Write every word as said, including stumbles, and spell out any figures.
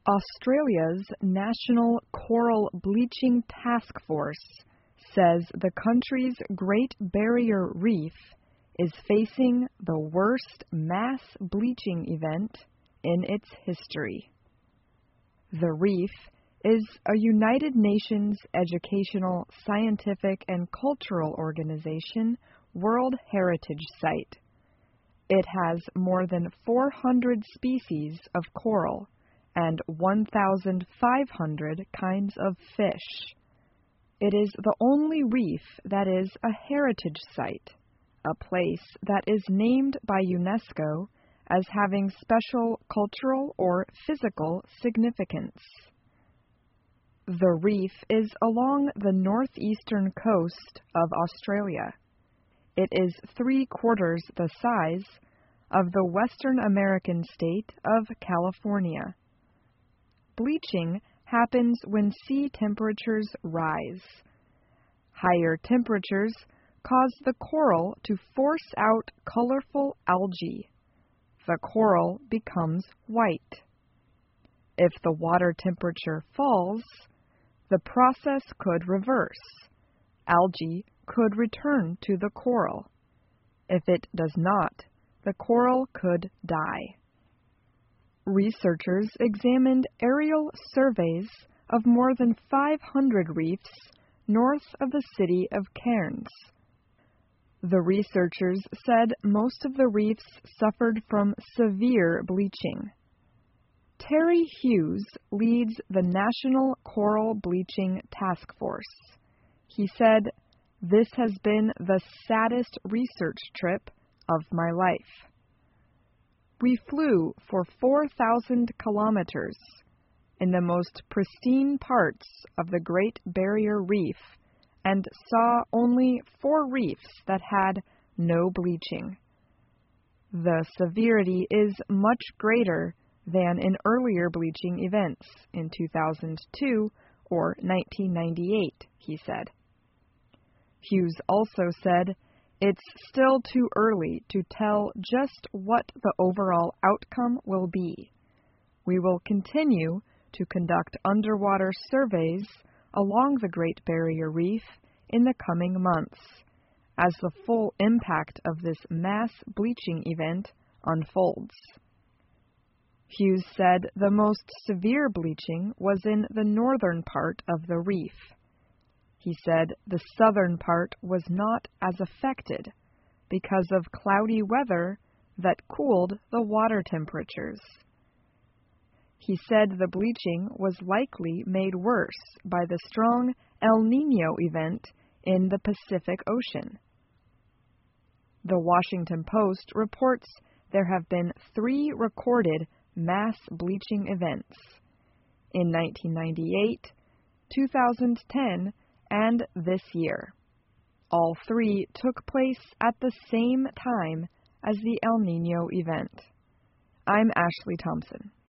Australia's National Coral Bleaching Task Force says the country's Great Barrier Reef is facing the worst mass bleaching event in its history. The reef is a United Nations educational, scientific, and cultural organization World Heritage Site. It has more than four hundred species of coral and one thousand five hundred kinds of fish. It is the only reef that is a heritage site, a place that is named by UNESCO as having special cultural or physical significance. The reef is along the northeastern coast of Australia. It is three-quarters the size of the Western American state of California. Bleaching happens when sea temperatures rise. Higher temperatures cause the coral to force out colorful algae. The coral becomes white. If the water temperature falls, the process could reverse. Algae could return to the coral. If it does not, the coral could die. Researchers examined aerial surveys of more than five hundred reefs north of the city of Cairns. The researchers said most of the reefs suffered from severe bleaching. Terry Hughes leads the National Coral Bleaching Task Force. He said, "This has been the saddest research trip of my life. We flew for four thousand kilometers in the most pristine parts of the Great Barrier Reef and saw only four reefs that had no bleaching. The severity is much greater than in earlier bleaching events in two thousand two or nineteen ninety-eight, he said. Hughes also said, "It's still too early to tell just what the overall outcome will be. We will continue to conduct underwater surveys along the Great Barrier Reef in the coming months as the full impact of this mass bleaching event unfolds." Hughes said the most severe bleaching was in the northern part of the reef. He said the southern part was not as affected because of cloudy weather that cooled the water temperatures. He said the bleaching was likely made worse by the strong El Niño event in the Pacific Ocean. The Washington Post reports there have been three recorded mass bleaching events in nineteen ninety-eight, two thousand ten, and this year. All three took place at the same time as the El Niño event. I'm Ashley Thompson.